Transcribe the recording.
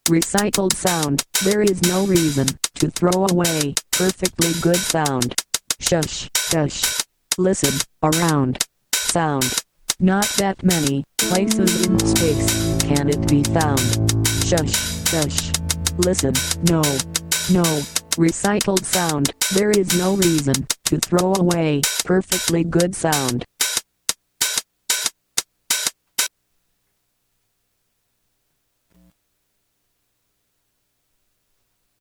recycled sound. There is no reason to throw away perfectly good sound. Shush, shush. Listen, around. Sound. Not that many places in space can it be found. Shush, shush. Listen, no, no. Recycled sound. There is no reason to throw away perfectly good sound.